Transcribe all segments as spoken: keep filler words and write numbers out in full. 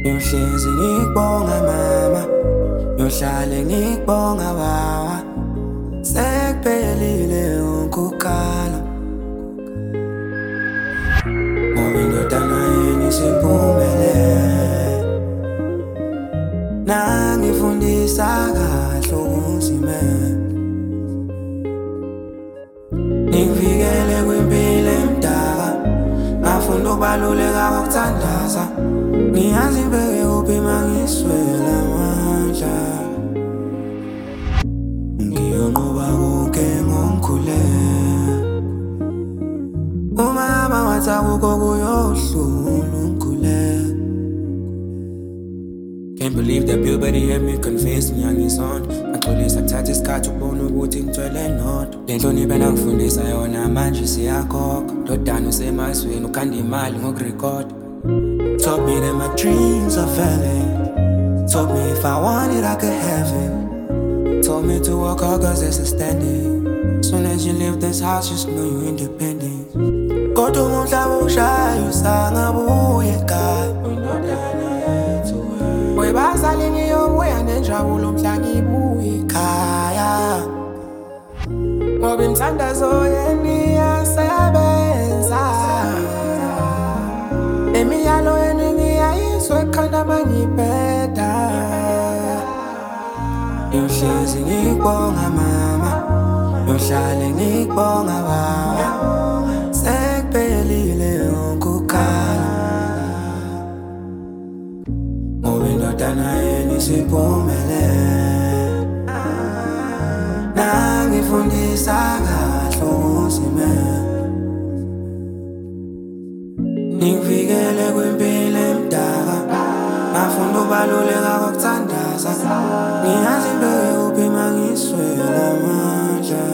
Ngiyohlezi ngikubonga mama, ngiyohlale ngikubonga baba. Sekuphelile wonke ukukhala, ngoba indodana yenu isiphumelele. Nangifundisa kahle ukuzimela, ngivikele kwimpilo emdaka. Ngafunda ukubaluleka kokuthandaza, ngiyazi ngibeke kuphi mangiswela amandla. Ngiyonqoba konke ngomkhuleko, umama wathi akukho kuyohlula umkhuleko. Can't believe that puberty had me confess ngiyangisonto. Ngaxolisa kuthatha isikhathi ukubona ukuthi ngithwele nodwa. Le nhlonipho engangifundisa yona manje siyakhokha. Ndodana usemasweni ukhanda imali ngokurekhoda. Told me that my dreams are valid. Told me if I want it I could have it. Told me to work hard cause there's a standing. Soon as you leave this house just know you're independent. Kodwa umhlaba ushayo usangabuye ekhaya. Webazali ngiyobuya nenjabulo mhla ngibuye ekhaya, ngoba imithandazo yenu iyasebenza. Imiyalo yenu ngiyayizwa ekhanda mangibheda. Ngiyohlezi ngikubonga mama, ngiyohlale ngikubonga baba. Sekuphelile wonke ukukhala, ngoba indodana yenu isiphumelele. Nangifundisa kahle ukuzimela, ngivikele kwimpilo emdaka. Ngafunda ukubaluleka kokuthandaza, ngiyazi ngibeke kuphi mangiswela amandla.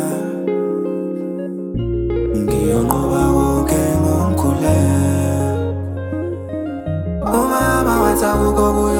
Ngiyonqoba konke ngomkhuleko, umama wathi akukho